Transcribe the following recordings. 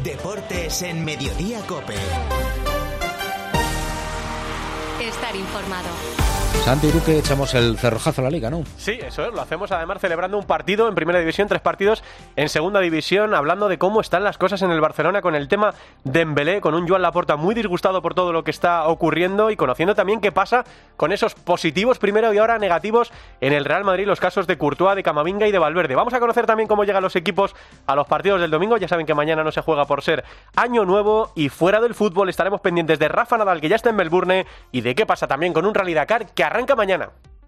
Deportes en Mediodía COPE. Estar informado. Santi, tú que echamos el cerrojazo a la Liga, ¿no? Sí, eso es, lo hacemos además celebrando un partido en Primera División, 3 partidos en Segunda División, hablando de cómo están las cosas en el Barcelona con el tema Dembélé, con un Joan Laporta muy disgustado por todo lo que está ocurriendo y conociendo también qué pasa con esos positivos primero y ahora negativos en el Real Madrid, los casos de Courtois, de Camavinga y de Valverde. Vamos a conocer también cómo llegan los equipos a los partidos del domingo. Ya saben que mañana no se juega por ser año nuevo, y fuera del fútbol estaremos pendientes de Rafa Nadal, que ya está en Melbourne, y de qué pasa también con un Rally Dakar que arranca mañana.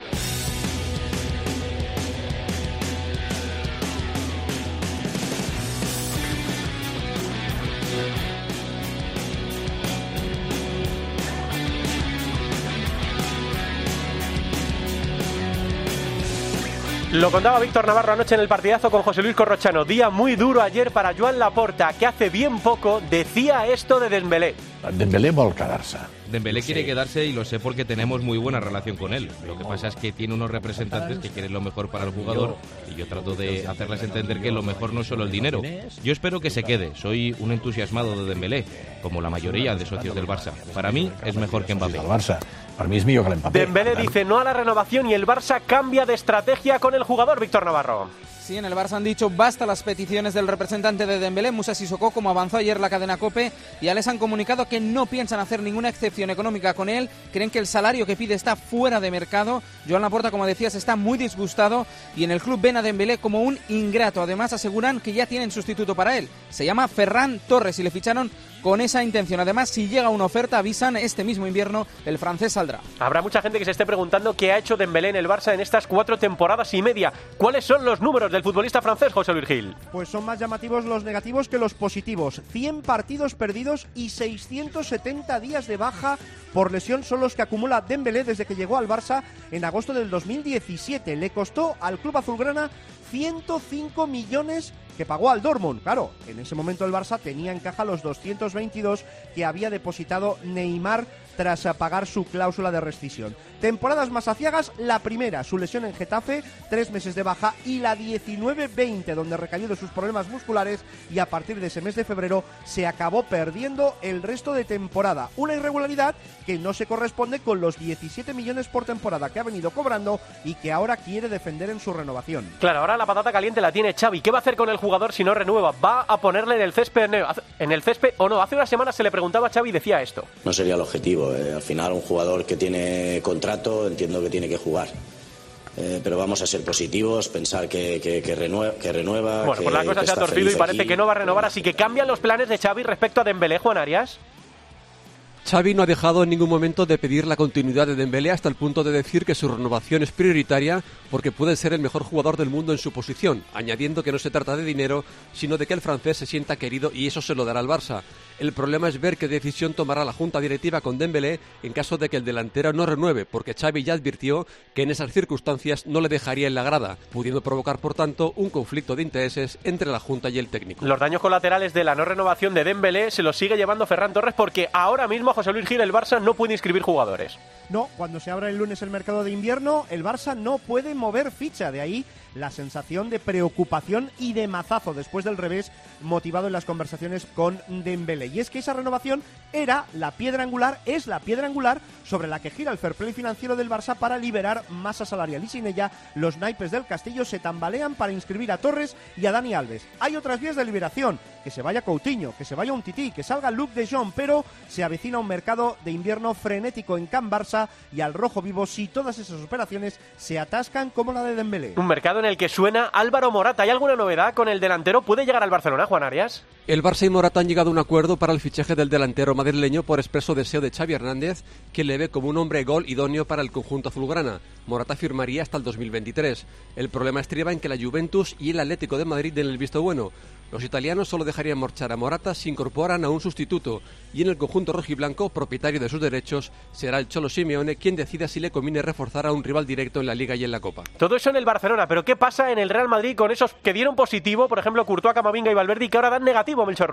Lo contaba Víctor Navarro anoche en el partidazo con José Luis Corrochano. Día muy duro ayer para Joan Laporta, que hace bien poco decía esto de Dembélé. Dembélé vol quedar-se. Dembélé quiere quedarse y lo sé porque tenemos muy buena relación con él. Lo que pasa es que tiene unos representantes que quieren lo mejor para el jugador y yo trato de hacerles entender que lo mejor no es solo el dinero. Yo espero que se quede. Soy un entusiasmado de Dembélé, como la mayoría de socios del Barça. Para mí es mejor que Mbappé. El Barça, para mí es millor que l'Mbappé. Dembélé dice no a la renovación y el Barça cambia de estrategia con el jugador, Víctor Navarro. Sí, en el Barça han dicho basta las peticiones del representante de Dembélé, Moussa Sissoko, como avanzó ayer la cadena COPE, y ya les han comunicado que no piensan hacer ninguna excepción económica con él, creen que el salario que pide está fuera de mercado. Joan Laporta, como decías, está muy disgustado y en el club ven a Dembélé como un ingrato. Además aseguran que ya tienen sustituto para él, se llama Ferran Torres y le ficharon con esa intención. Además, si llega una oferta, avisan, este mismo invierno el francés saldrá. Habrá mucha gente que se esté preguntando qué ha hecho Dembélé en el Barça en estas 4 temporadas y media. ¿Cuáles son los números del futbolista francés, José Luis Gil? Pues son más llamativos los negativos que los positivos. 100 partidos perdidos y 670 días de baja por lesión son los que acumula Dembélé desde que llegó al Barça en agosto del 2017. Le costó al club azulgrana 105 millones que pagó al Dortmund. Claro, en ese momento el Barça tenía en caja los 222 que había depositado Neymar tras pagar su cláusula de rescisión. Temporadas más aciagas, la primera, su lesión en Getafe, 3 meses de baja, y la 19-20, donde recayó de sus problemas musculares, y a partir de ese mes de febrero se acabó perdiendo el resto de temporada. Una irregularidad que no se corresponde con los 17 millones por temporada que ha venido cobrando y que ahora quiere defender en su renovación. Claro, ahora la patata caliente la tiene Xavi. ¿Qué va a hacer con el jugador si no renueva? ¿Va a ponerle en el césped o no? Hace unas semanas se le preguntaba a Xavi y decía esto. No sería el objetivo. Al final, un jugador que tiene contrato, entiendo que tiene que jugar. Pero vamos a ser positivos, pensar que renueva. Bueno, pues la cosa se ha torcido y parece que no va a renovar, así que cambian los planes de Xavi respecto a Dembélé, Juan Arias. Xavi no ha dejado en ningún momento de pedir la continuidad de Dembélé hasta el punto de decir que su renovación es prioritaria porque puede ser el mejor jugador del mundo en su posición, añadiendo que no se trata de dinero, sino de que el francés se sienta querido y eso se lo dará al Barça. El problema es ver qué decisión tomará la junta directiva con Dembélé en caso de que el delantero no renueve, porque Xavi ya advirtió que en esas circunstancias no le dejaría en la grada, pudiendo provocar por tanto un conflicto de intereses entre la junta y el técnico. Los daños colaterales de la no renovación de Dembélé se los sigue llevando Ferran Torres, porque ahora mismo José Luis Gil, el Barça no puede inscribir jugadores. No, cuando se abra el lunes el mercado de invierno, el Barça no puede mover ficha, de ahí la sensación de preocupación y de mazazo después del revés motivado en las conversaciones con Dembélé. Y es que esa renovación era la piedra angular, es la piedra angular sobre la que gira el fair play financiero del Barça para liberar masa salarial. Y sin ella, los naipes del Castillo se tambalean para inscribir a Torres y a Dani Alves. Hay otras vías de liberación, que se vaya Coutinho, que se vaya Umtiti, que salga Luc de Jong, pero se avecina un mercado de invierno frenético en Can Barça y al rojo vivo si todas esas operaciones se atascan como la de Dembélé. Un mercado en el que suena Álvaro Morata. ¿Hay alguna novedad con el delantero? ¿Puede llegar al Barcelona, Juan Arias? El Barça y Morata han llegado a un acuerdo para el fichaje del delantero madrileño por expreso deseo de Xavi Hernández, que le ve como un hombre gol idóneo para el conjunto azulgrana. Morata firmaría hasta el 2023. El problema estriba en que la Juventus y el Atlético de Madrid den el visto bueno. Los italianos solo dejarían marchar a Morata si incorporan a un sustituto, y en el conjunto rojiblanco, propietario de sus derechos, será el Cholo Simeone quien decida si le conviene reforzar a un rival directo en la Liga y en la Copa. Todo eso en el Barcelona, pero ¿qué pasa en el Real Madrid con esos que dieron positivo, por ejemplo, Courtois, Camavinga y Valverde, y que ahora dan negativo, Melchor Ruiz?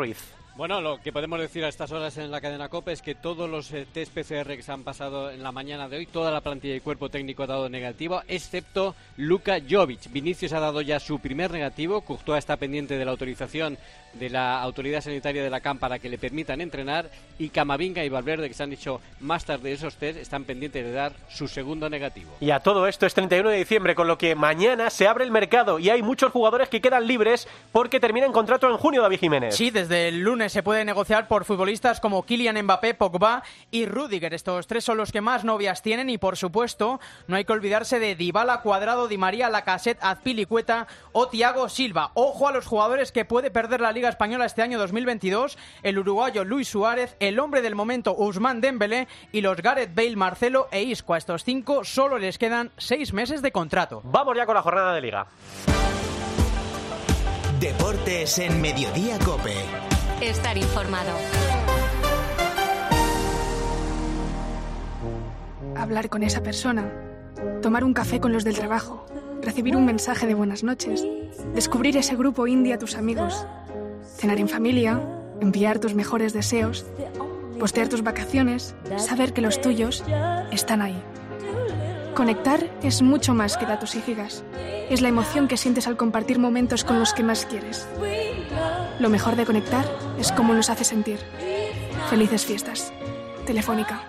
Bueno, lo que podemos decir a estas horas en la cadena COPE es que todos los test PCR que se han pasado en la mañana de hoy, toda la plantilla y cuerpo técnico ha dado negativo, excepto Luka Jovic. Vinicius ha dado ya su primer negativo, Courtois está pendiente de la autorización de la autoridad sanitaria de la CAM para que le permitan entrenar, y Camavinga y Valverde, que se han hecho más tarde esos test, están pendientes de dar su segundo negativo. Y a todo esto es 31 de diciembre, con lo que mañana se abre el mercado y hay muchos jugadores que quedan libres porque terminan contrato en junio, David Jiménez. Sí, desde el lunes se puede negociar por futbolistas como Kylian Mbappé, Pogba y Rüdiger. Estos tres son los que más novias tienen y, por supuesto, no hay que olvidarse de Dybala, Cuadrado, Di María, Lacazette, Azpilicueta o Thiago Silva. Ojo a los jugadores que puede perder la Liga Española este año 2022, el uruguayo Luis Suárez, el hombre del momento Ousmane Dembélé y los Gareth Bale, Marcelo e Isco. A estos 5 solo les quedan 6 meses de contrato. Vamos ya con la jornada de Liga. Deportes en Mediodía COPE. Estar informado. Hablar con esa persona, tomar un café con los del trabajo, recibir un mensaje de buenas noches, descubrir ese grupo indie a tus amigos, cenar en familia, enviar tus mejores deseos, postear tus vacaciones, saber que los tuyos están ahí. Conectar es mucho más que datos y gigas. Es la emoción que sientes al compartir momentos con los que más quieres. Lo mejor de conectar es cómo nos hace sentir. Felices fiestas. Telefónica.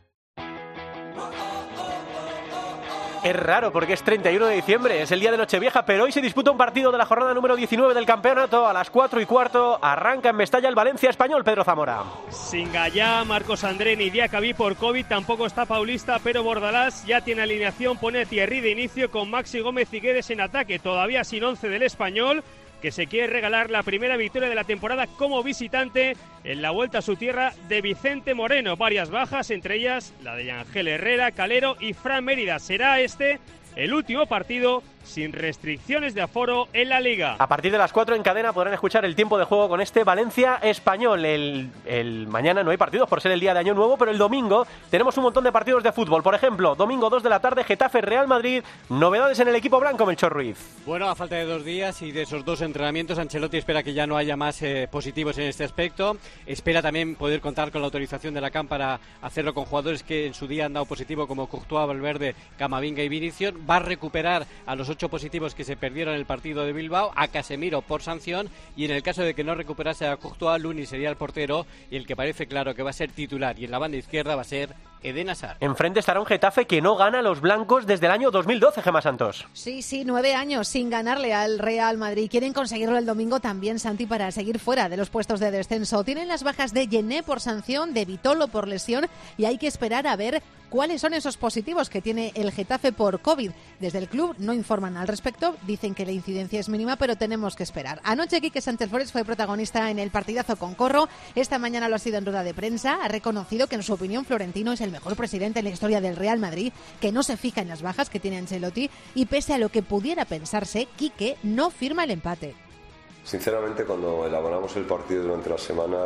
Es raro porque es 31 de diciembre, es el día de Nochevieja, pero hoy se disputa un partido de la jornada número 19 del campeonato. A las 4:15 arranca en Mestalla el Valencia Español, Pedro Zamora. Sin Gallá, Marcos Andrén y Diacabí por COVID, tampoco está Paulista, pero Bordalás ya tiene alineación, pone Thierry de inicio con Maxi Gómez y Guedes en ataque, todavía sin 11 del Español, que se quiere regalar la primera victoria de la temporada como visitante en la vuelta a su tierra de Vicente Moreno. Varias bajas, entre ellas la de Ángel Herrera, Calero y Fran Mérida. Será este el último partido sin restricciones de aforo en la Liga. A partir de las 4 en cadena podrán escuchar el tiempo de juego con este Valencia Español. El mañana no hay partidos por ser el día de Año Nuevo, pero el domingo tenemos un montón de partidos de fútbol. Por ejemplo, domingo 2 de la tarde, Getafe Real Madrid. Novedades en el equipo blanco, Melchor Ruiz. Bueno, a falta de 2 días y de esos 2 entrenamientos, Ancelotti espera que ya no haya más positivos en este aspecto. Espera también poder contar con la autorización de la CAM para hacerlo con jugadores que en su día han dado positivo, como Courtois, Valverde, Camavinga y Vinicius. Va a recuperar a los 8 positivos que se perdieron en el partido de Bilbao, a Casemiro por sanción, y en el caso de que no recuperase a Courtois, Luni sería el portero, y el que parece claro que va a ser titular y en la banda izquierda va a ser Eden Hazard. Enfrente estará un Getafe que no gana a los blancos desde el año 2012, Gemma Santos. Sí, 9 años sin ganarle al Real Madrid. Quieren conseguirlo el domingo también, Santi, para seguir fuera de los puestos de descenso. Tienen las bajas de Yené por sanción, de Vitolo por lesión, y hay que esperar a ver cuáles son esos positivos que tiene el Getafe por COVID. Desde el club no informan al respecto, dicen que la incidencia es mínima, pero tenemos que esperar. Anoche Quique Sánchez Flores fue protagonista en el partidazo con Corro. Esta mañana lo ha sido en rueda de prensa. Ha reconocido que en su opinión Florentino es el mejor presidente en la historia del Real Madrid, que no se fija en las bajas que tiene Ancelotti, y pese a lo que pudiera pensarse, Quique no firma el empate. Sinceramente, cuando elaboramos el partido durante la semana,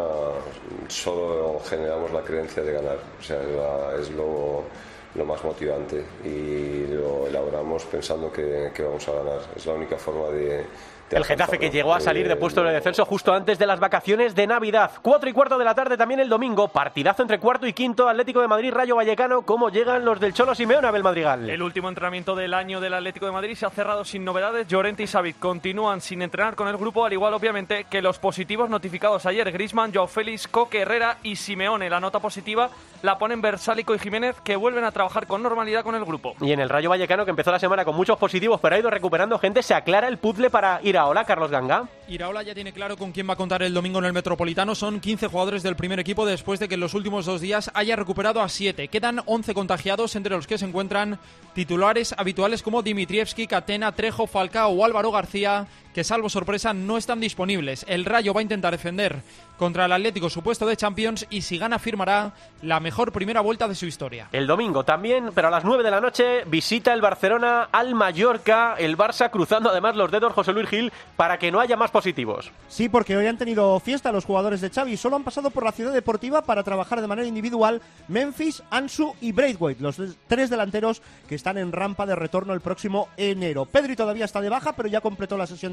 solo generamos la creencia de ganar. O sea, es lo más motivante, y lo elaboramos pensando que vamos a ganar. Es la única forma de el Getafe, que llegó a salir de puesto de descenso justo antes de las vacaciones de Navidad. 4:15 de la tarde también el domingo. Partidazo entre cuarto y quinto. Atlético de Madrid, Rayo Vallecano. ¿Cómo llegan los del Cholo Simeone, Abel Madrigal? El último entrenamiento del año del Atlético de Madrid se ha cerrado sin novedades. Llorente y Savic continúan sin entrenar con el grupo, al igual obviamente que los positivos notificados ayer: Griezmann, Joao Félix, Coque, Herrera y Simeone. La nota positiva la ponen Versálico y Jiménez, que vuelven a trabajar con normalidad con el grupo. Y en el Rayo Vallecano, que empezó la semana con muchos positivos pero ha ido recuperando gente, se aclara el puzzle para Iraola, Carlos Ganga. Iraola ya tiene claro con quién va a contar el domingo en el Metropolitano. Son 15 jugadores del primer equipo después de que en los últimos 2 días haya recuperado a 7. Quedan 11 contagiados, entre los que se encuentran titulares habituales como Dimitrievski, Catena, Trejo, Falcao o Álvaro García, que salvo sorpresa no están disponibles. El Rayo va a intentar defender contra el Atlético su puesto de Champions, y si gana firmará la mejor primera vuelta de su historia. El domingo también, pero a las 9 de la noche, visita el Barcelona al Mallorca. El Barça cruzando además los dedos, José Luis Gil, para que no haya más positivos. Sí, porque hoy han tenido fiesta los jugadores de Xavi. Solo han pasado por la ciudad deportiva para trabajar de manera individual Memphis, Ansu y Braithwaite, los 3 delanteros que están en rampa de retorno el próximo enero. Pedri todavía está de baja, pero ya completó la sesión de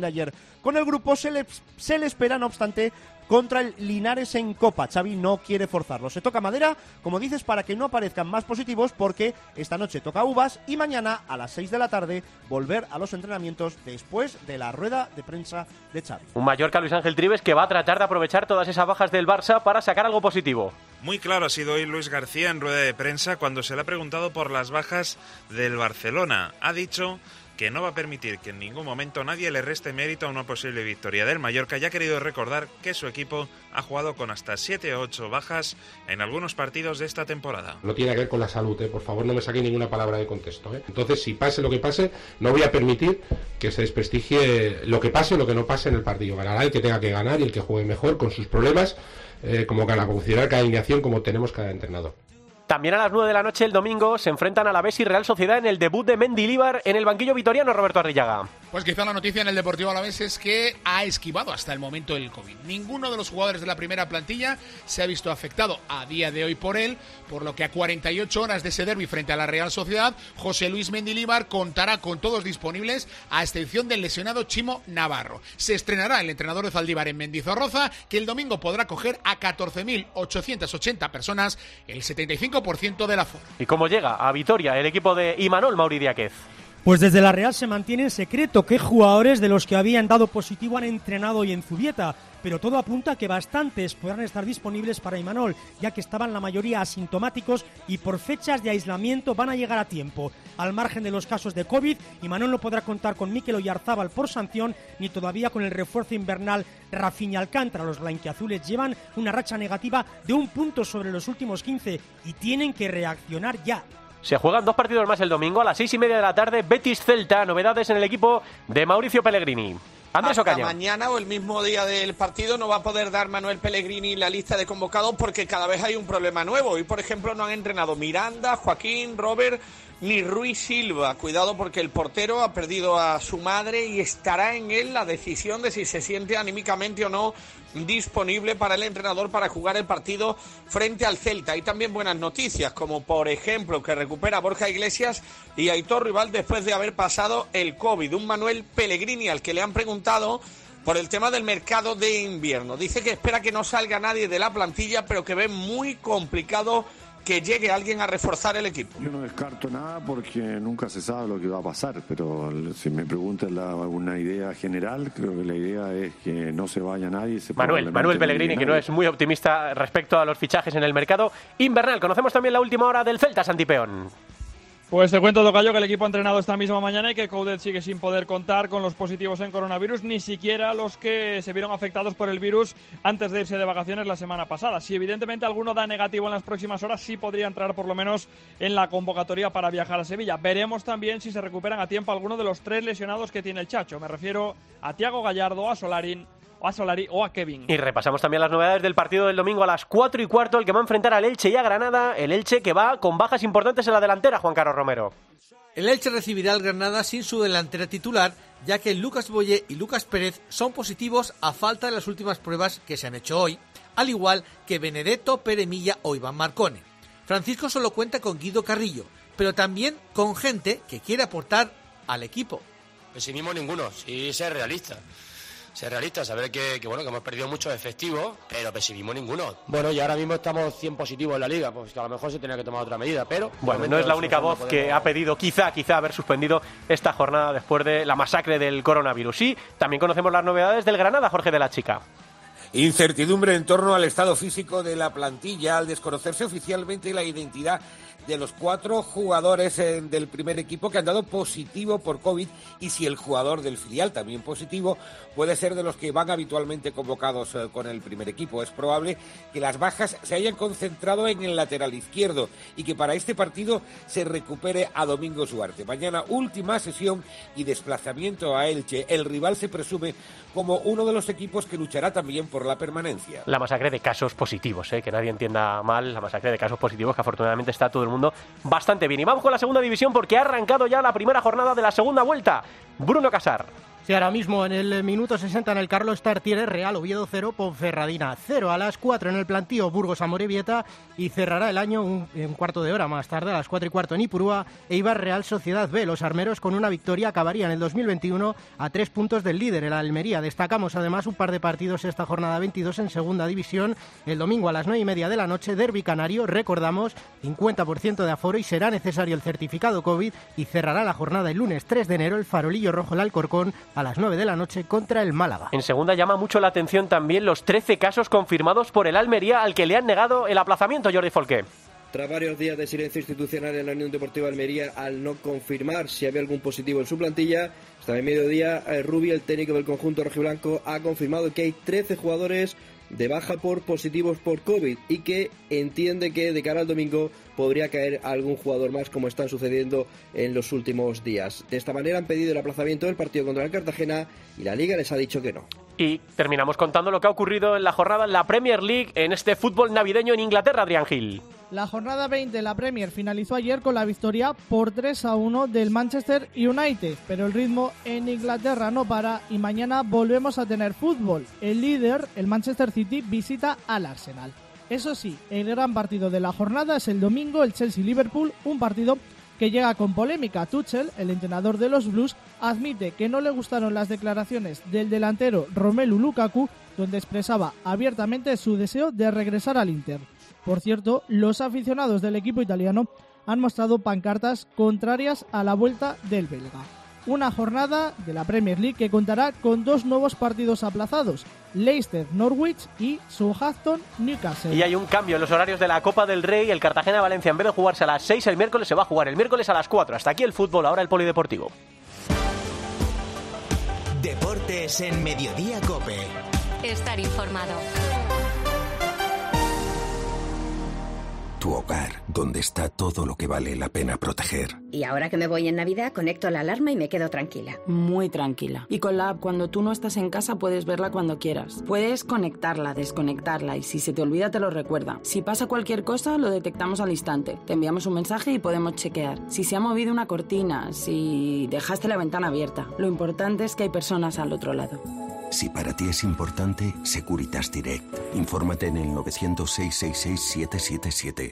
ayer con el grupo, se le espera, no obstante, contra el Linares en Copa. Xavi no quiere forzarlo. Se toca madera, como dices, para que no aparezcan más positivos, porque esta noche toca uvas y mañana a las 6 de la tarde volver a los entrenamientos después de la rueda de prensa de Xavi. Un Mallorca, Luis Ángel Trives, que va a tratar de aprovechar todas esas bajas del Barça para sacar algo positivo. Muy claro ha sido hoy Luis García en rueda de prensa cuando se le ha preguntado por las bajas del Barcelona. Ha dicho que no va a permitir que en ningún momento nadie le reste mérito a una posible victoria del Mallorca, y ha querido recordar que su equipo ha jugado con hasta 7 o 8 bajas en algunos partidos de esta temporada. No tiene que ver con la salud, por favor no me saque ninguna palabra de contexto. Entonces, si pase lo que pase, no voy a permitir que se desprestigie lo que pase o lo que no pase en el partido. Ganará el que tenga que ganar y el que juegue mejor con sus problemas, como considerar cada alineación, como tenemos cada entrenador. También a las 9 de la noche el domingo se enfrentan Alavés y Real Sociedad en el debut de Mendilibar en el banquillo vitoriano, Roberto Arrillaga. Pues quizá la noticia en el Deportivo Alavés es que ha esquivado hasta el momento el COVID. Ninguno de los jugadores de la primera plantilla se ha visto afectado a día de hoy por él, por lo que a 48 horas de ese derbi frente a la Real Sociedad, José Luis Mendilibar contará con todos disponibles, a excepción del lesionado Chimo Navarro. Se estrenará el entrenador de Zaldívar en Mendizorroza, que el domingo podrá acoger a 14.880 personas, el 75% del aforo. ¿Y cómo llega a Vitoria el equipo de Imanol Mauri Díaz? Pues desde la Real se mantiene en secreto qué jugadores de los que habían dado positivo han entrenado hoy en Zubieta, pero todo apunta a que bastantes podrán estar disponibles para Imanol, ya que estaban la mayoría asintomáticos y por fechas de aislamiento van a llegar a tiempo. Al margen de los casos de COVID, Imanol no podrá contar con Mikel Oyarzábal por sanción, ni todavía con el refuerzo invernal Rafinha Alcántara. Los blanquiazules llevan una racha negativa de 1 punto sobre los últimos 15 y tienen que reaccionar ya. Se juegan 2 partidos más el domingo a las 6:30 de la tarde. Betis-Celta, novedades en el equipo de Mauricio Pellegrini. Andrés Hasta Ocaña. Mañana o el mismo día del partido no va a poder dar Manuel Pellegrini la lista de convocados porque cada vez hay un problema nuevo. Hoy, por ejemplo, no han entrenado Miranda, Joaquín, Robert ni Rui Silva. Cuidado porque el portero ha perdido a su madre y estará en él la decisión de si se siente anímicamente o no disponible para el entrenador para jugar el partido frente al Celta. Hay también buenas noticias, como por ejemplo que recupera Borja Iglesias y Aitor Rival después de haber pasado el COVID. Un Manuel Pellegrini al que le han preguntado por el tema del mercado de invierno. Dice que espera que no salga nadie de la plantilla, pero que ve muy complicado que llegue alguien a reforzar el equipo. Yo no descarto nada porque nunca se sabe lo que va a pasar, pero si me preguntan una idea general, creo que la idea es que no se vaya nadie. Manuel Pellegrini, que no es muy optimista respecto a los fichajes en el mercado invernal. Conocemos también la última hora del Celta, Santi Peón. Pues te cuento, tocayo, que el equipo ha entrenado esta misma mañana y que Coudet sigue sin poder contar con los positivos en coronavirus, ni siquiera los que se vieron afectados por el virus antes de irse de vacaciones la semana pasada. Si evidentemente alguno da negativo en las próximas horas, sí podría entrar por lo menos en la convocatoria para viajar a Sevilla. Veremos también si se recuperan a tiempo alguno de los 3 lesionados que tiene el Chacho. Me refiero a Thiago Gallardo, a Solari o a Kevin. Y repasamos también las novedades del partido del domingo a las 4:15, el que va a enfrentar al Elche y a Granada. El Elche que va con bajas importantes en la delantera, Juan Carlos Romero. El Elche recibirá al Granada sin su delantera titular, ya que Lucas Boye y Lucas Pérez son positivos a falta de las últimas pruebas que se han hecho hoy, al igual que Benedetto, Pere Milla o Iván Marcone. Francisco solo cuenta con Guido Carrillo, pero también con gente que quiere aportar al equipo. Pesimismo ninguno, sí ser realista. Ser realistas, saber que hemos perdido muchos efectivos, pero pesimismo ninguno. Bueno, y ahora mismo estamos 100 positivos en la liga, pues que a lo mejor se tenía que tomar otra medida, pero... Bueno, no es la única voz que ha pedido quizá haber suspendido esta jornada después de la masacre del coronavirus. Sí, también conocemos las novedades del Granada, Jorge de la Chica. Incertidumbre en torno al estado físico de la plantilla al desconocerse oficialmente la identidad de los 4 jugadores del primer equipo que han dado positivo por COVID, y si el jugador del filial también positivo puede ser de los que van habitualmente convocados con el primer equipo. Es probable que las bajas se hayan concentrado en el lateral izquierdo y que para este partido se recupere a Domingo Suárez. Mañana última sesión y desplazamiento a Elche. El rival se presume como uno de los equipos que luchará también por la permanencia. La masacre de casos positivos, que nadie entienda mal, la masacre de casos positivos, que afortunadamente está todo el mundo bastante bien. Y vamos con la segunda división porque ha arrancado ya la primera jornada de la segunda vuelta. Bruno Casar. Sí, ahora mismo en el minuto 60 en el Carlos Tartiere, Real Oviedo 0, Ponferradina 0. A las 4 en el Plantío, Burgos Amorebieta, y cerrará el año un cuarto de hora más tarde, a las 4 y cuarto en Ipurúa, Eibar Real Sociedad B. Los armeros con una victoria acabarían el 2021 a 3 puntos del líder, el Almería. Destacamos además un par de partidos esta jornada 22 en segunda división. El domingo a las 9:30 de la noche, Derbi Canario, recordamos, 50% de aforo y será necesario el certificado COVID, y cerrará la jornada el lunes 3 de enero el Farolillo Rojo, el Alcorcón, a las 9 de la noche contra el Málaga. En segunda llama mucho la atención también los 13 casos confirmados por el Almería, al que le han negado el aplazamiento, Jordi Folqué. Tras varios días de silencio institucional en la Unión Deportiva Almería, al no confirmar si había algún positivo en su plantilla, hasta el mediodía, Rubi, el técnico del conjunto rojiblanco, ha confirmado que hay 13 jugadores de baja por positivos por COVID y que entiende que de cara al domingo podría caer algún jugador más, como están sucediendo en los últimos días. De esta manera han pedido el aplazamiento del partido contra el Cartagena y la Liga les ha dicho que no. Y terminamos contando lo que ha ocurrido en la jornada en la Premier League, en este fútbol navideño en Inglaterra, Adrián Gil. La jornada 20 de la Premier finalizó ayer con la victoria por 3-1 del Manchester United, pero el ritmo en Inglaterra no para y mañana volvemos a tener fútbol. El líder, el Manchester City, visita al Arsenal. Eso sí, el gran partido de la jornada es el domingo, el Chelsea-Liverpool, un partido que llega con polémica. Tuchel, el entrenador de los Blues, admite que no le gustaron las declaraciones del delantero Romelu Lukaku, donde expresaba abiertamente su deseo de regresar al Inter. Por cierto, los aficionados del equipo italiano han mostrado pancartas contrarias a la vuelta del belga. Una jornada de la Premier League que contará con 2 nuevos partidos aplazados: Leicester-Norwich y Southampton-Newcastle. Y hay un cambio en los horarios de la Copa del Rey. El Cartagena-Valencia, en vez de jugarse a las 6 el miércoles, se va a jugar el miércoles a las 4. Hasta aquí el fútbol, ahora el polideportivo. Deportes en Mediodía COPE. Estar informado. Tu hogar, donde está todo lo que vale la pena proteger. Y ahora que me voy en Navidad, conecto la alarma y me quedo tranquila. Muy tranquila. Y con la app, cuando tú no estás en casa, puedes verla cuando quieras. Puedes conectarla, desconectarla y si se te olvida te lo recuerda. Si pasa cualquier cosa, lo detectamos al instante. Te enviamos un mensaje y podemos chequear. Si se ha movido una cortina, si dejaste la ventana abierta. Lo importante es que hay personas al otro lado. Si para ti es importante, Securitas Direct. Infórmate en el 900-666-777.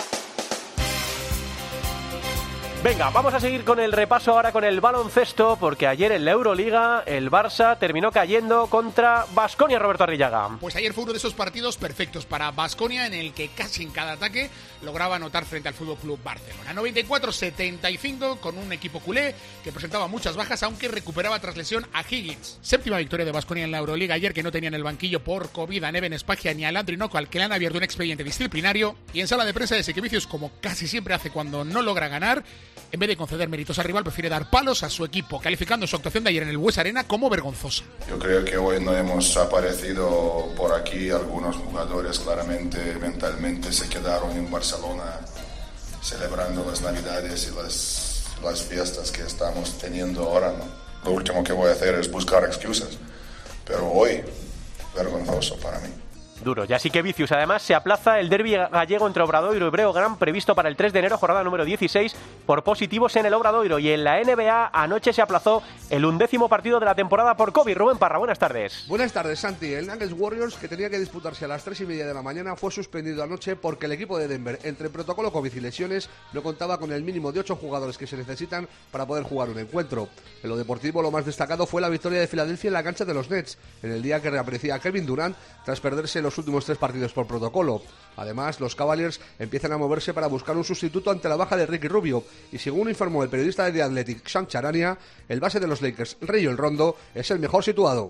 Venga, vamos a seguir con el repaso ahora con el baloncesto, porque ayer en la Euroliga el Barça terminó cayendo contra Baskonia, Roberto Arrillaga. Pues ayer fue uno de esos partidos perfectos para Baskonia, en el que casi en cada ataque lograba anotar frente al FC Barcelona. 94-75 con un equipo culé que presentaba muchas bajas, aunque recuperaba tras lesión a Higgins. Séptima victoria de Baskonia en la Euroliga ayer, que no tenía en el banquillo por COVID a Neven Spagia ni a Landry Noco, al que le han abierto un expediente disciplinario. Y en sala de prensa de Sequevicius, como casi siempre hace cuando no logra ganar, en vez de conceder méritos al rival, prefiere dar palos a su equipo, calificando su actuación de ayer en el Bues Arena como vergonzosa. Yo creo que hoy no hemos aparecido por aquí. Algunos jugadores claramente, mentalmente, se quedaron en Barcelona celebrando las Navidades y las fiestas que estamos teniendo ahora, ¿no? Lo último que voy a hacer es buscar excusas, pero hoy, vergonzoso para mí. Duro, ya sí que Vicius. Además, se aplaza el derbi gallego entre Obradoiro y Breogán, previsto para el 3 de enero, jornada número 16, por positivos en el Obradoiro. Y en la NBA, anoche se aplazó el 11º partido de la temporada por COVID. Rubén Parra, buenas tardes. Buenas tardes, Santi. El Nuggets Warriors, que tenía que disputarse a las 3:30 de la mañana, fue suspendido anoche porque el equipo de Denver, entre protocolo COVID y lesiones, no contaba con el mínimo de 8 jugadores que se necesitan para poder jugar un encuentro. En lo deportivo, lo más destacado fue la victoria de Filadelfia en la cancha de los Nets, en el día que reaparecía Kevin Durant tras perderse los últimos 3 partidos por protocolo. Además, los Cavaliers empiezan a moverse para buscar un sustituto ante la baja de Ricky Rubio, y según informó el periodista de The Athletic, Sham Charania, el base de los Lakers, Rayon Rondo, es el mejor situado.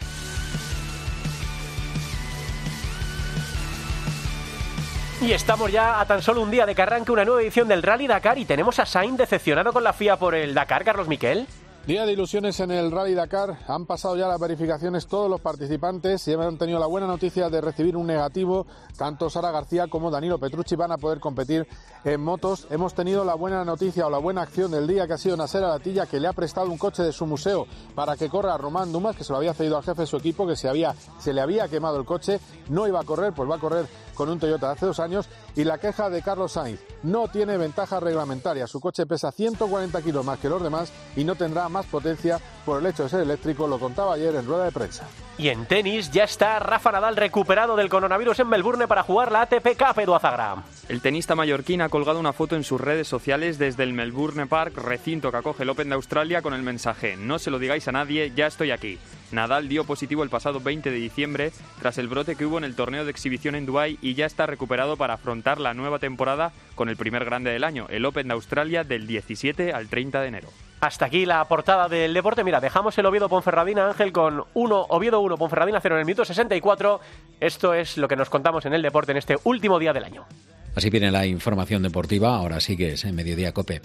Y estamos ya a tan solo un día de que arranque una nueva edición del Rally Dakar, y tenemos a Sainz decepcionado con la FIA por el Dakar, Carlos Miquel. Día de ilusiones en el Rally Dakar. Han pasado ya las verificaciones todos los participantes y han tenido la buena noticia de recibir un negativo. Tanto Sara García como Danilo Petrucci van a poder competir en motos. Hemos tenido la buena noticia o la buena acción del día, que ha sido Nasser Alatilla, que le ha prestado un coche de su museo para que corra a Román Dumas, que se lo había cedido al jefe de su equipo, que se le había quemado el coche. No iba a correr, pues va a correr con un Toyota de hace 2 años. Y la queja de Carlos Sainz: no tiene ventaja reglamentaria. Su coche pesa 140 kilos más que los demás y no tendrá más potencia por el hecho de ser eléctrico, lo contaba ayer en rueda de prensa. Y en tenis ya está Rafa Nadal recuperado del coronavirus en Melbourne para jugar la ATP Cup, Edu Azagra. El tenista mallorquín ha colgado una foto en sus redes sociales desde el Melbourne Park, recinto que acoge el Open de Australia, con el mensaje: no se lo digáis a nadie, ya estoy aquí. Nadal dio positivo el pasado 20 de diciembre tras el brote que hubo en el torneo de exhibición en Dubái y ya está recuperado para afrontar la nueva temporada con el primer grande del año, el Open de Australia, del 17 al 30 de enero. Hasta aquí la portada del deporte. Mira, dejamos el Oviedo-Ponferradina, Ángel, con Oviedo 1, Ponferradina 0 en el minuto 64. Esto es lo que nos contamos en el deporte en este último día del año. Así viene la información deportiva. Ahora sí que es en Mediodía COPE.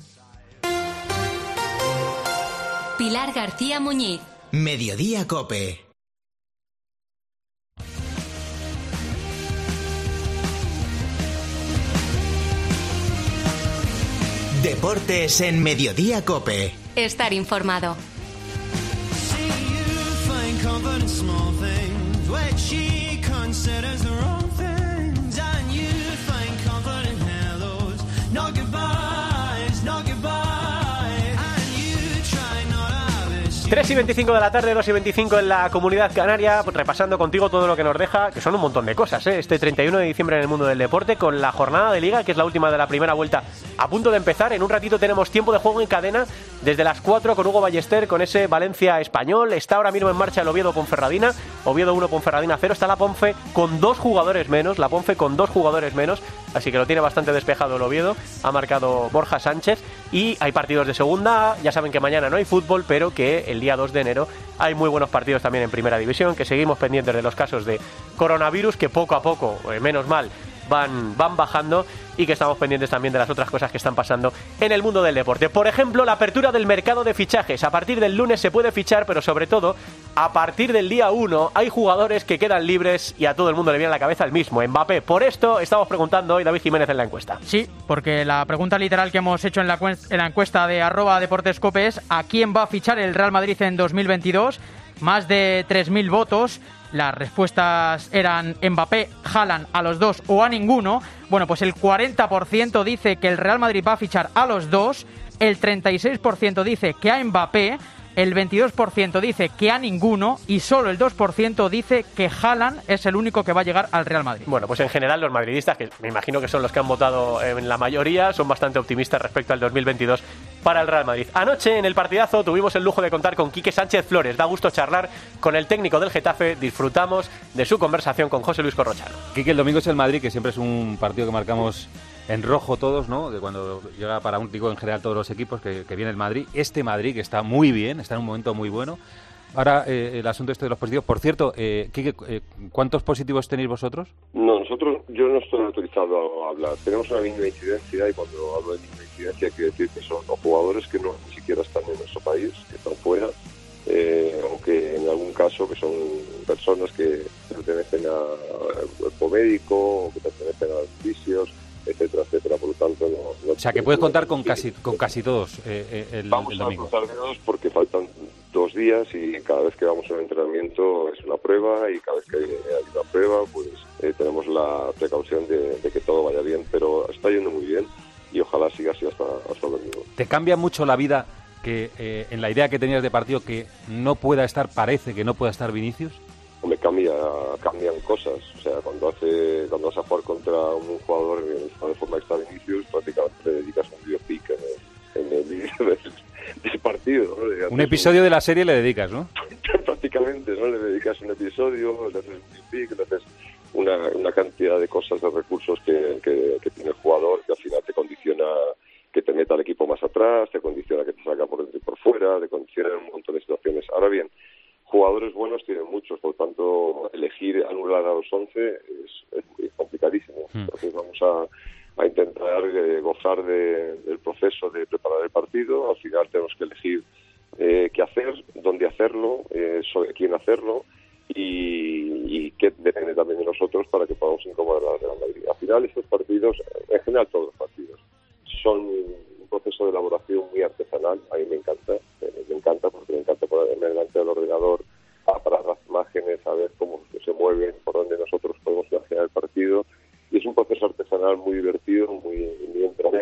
Pilar García Muñiz. Mediodía COPE. Deportes en Mediodía COPE. Estar informado. Tres y 25 de la tarde, 2 y 25 en la Comunidad Canaria, repasando contigo todo lo que nos deja, que son un montón de cosas, este 31 de diciembre en el mundo del deporte, con la jornada de Liga, que es la última de la primera vuelta, a punto de empezar. En un ratito tenemos tiempo de juego en cadena, desde las 4 con Hugo Ballester, con ese Valencia Español. Está ahora mismo en marcha el Oviedo-Ponferradina, Oviedo 1, Ponferradina 0, está la Ponfe con 2 jugadores menos, así que lo tiene bastante despejado el Oviedo, ha marcado Borja Sánchez, y hay partidos de segunda, ya saben que mañana no hay fútbol, pero que el día 2 de enero hay muy buenos partidos también en Primera División, que seguimos pendientes de los casos de coronavirus, que poco a poco, menos mal, van bajando, y que estamos pendientes también de las otras cosas que están pasando en el mundo del deporte. Por ejemplo, la apertura del mercado de fichajes. A partir del lunes se puede fichar, pero sobre todo, a partir del día 1 hay jugadores que quedan libres y a todo el mundo le viene a la cabeza el mismo, Mbappé. Por esto estamos preguntando hoy, David Jiménez, en la encuesta. Sí, porque la pregunta literal que hemos hecho en la encuesta de @deportescope es: ¿a quién va a fichar el Real Madrid en 2022? Más de 3.000 votos. Las respuestas eran Mbappé, Haaland, a los dos o a ninguno. Bueno, pues el 40% dice que el Real Madrid va a fichar a los dos, el 36% dice que a Mbappé, el 22% dice que a ninguno y solo el 2% dice que Haaland es el único que va a llegar al Real Madrid. Bueno, pues en general los madridistas, que me imagino que son los que han votado en la mayoría, son bastante optimistas respecto al 2022 para el Real Madrid. Anoche en el partidazo tuvimos el lujo de contar con Quique Sánchez Flores. Da gusto charlar con el técnico del Getafe. Disfrutamos de su conversación con José Luis Corrochano. Quique, el domingo es el Madrid, que siempre es un partido que marcamos en rojo todos, ¿no? De cuando llega para un tico en general todos los equipos, que viene el Madrid. Este Madrid que está muy bien, está en un momento muy bueno. Ahora, el asunto de los positivos. Por cierto, Quique, ¿cuántos positivos tenéis vosotros? No, yo no estoy autorizado a hablar. Tenemos una mínima incidencia, y cuando hablo de mínima incidencia quiere decir que son los jugadores que ni siquiera están en nuestro país, que están fuera, aunque en algún caso que son personas que pertenecen al cuerpo médico o que pertenecen a los fisios, etcétera, etcétera. Por lo tanto, no o sea, que puedes contar con casi todos el domingo. Vamos a contar menos porque faltan 2 días y cada vez que vamos a un entrenamiento es una prueba, y cada vez que hay una prueba pues tenemos la precaución de que todo vaya bien, pero está yendo muy bien y ojalá siga así hasta el domingo. ¿Te cambia mucho la vida que en la idea que tenías de partido que parece que no pueda estar Vinicius? Me cambian cosas, o sea, cuando vas a jugar contra un jugador de forma que está Vinicius, prácticamente te dedicas un biopic en el vídeo del partido, ¿no? Un episodio de la serie le dedicas, ¿no? Prácticamente, ¿no? Le dedicas un episodio, le haces un biopic, le haces una cantidad de cosas, de recursos que tiene el jugador, que al final te condiciona que te meta el equipo más atrás, te condiciona que te salga por dentro y por fuera, te condiciona en un montón de situaciones. Ahora bien, jugadores buenos tienen muchos, por tanto, anular a los 11 es complicadísimo. Entonces vamos a intentar gozar del proceso de preparar el partido. Al final tenemos que elegir qué hacer, dónde hacerlo, sobre quién hacerlo, y qué depende también de nosotros para que podamos incomodar a la Real Madrid. Al final estos partidos, en general todos los partidos, son un proceso de elaboración muy artesanal. A mí me encanta porque me encanta ponerme delante del ordenador a parar las imágenes, a ver cómo se mueven, por dónde nosotros podemos imaginar el partido, y es un proceso artesanal muy divertido, muy entretenido.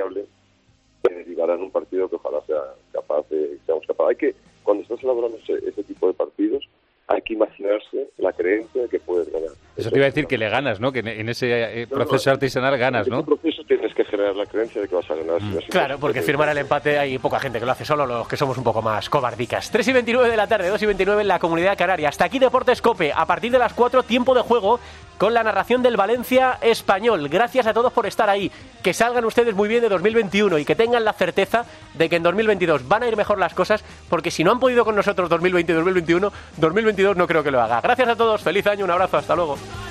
que imaginarse la creencia de que puedes ganar. Eso te iba a decir que le ganas, ¿no? Que en ese proceso artesanal ganas, ¿no? En ese proceso tienes que generar la creencia de que vas a ganar. Claro, porque firmar el empate hay poca gente que lo hace, solo los que somos un poco más cobardicas. 3:29 de la tarde, 2:29 en la Comunidad Canaria. Hasta aquí Deportes COPE. A partir de las 4, tiempo de juego con la narración del Valencia Español. Gracias a todos por estar ahí. Que salgan ustedes muy bien de 2021 y que tengan la certeza de que en 2022 van a ir mejor las cosas, porque si no han podido con nosotros 2020 y 2021, 2022 no creo que lo haga. Gracias a todos, feliz año, un abrazo, hasta luego.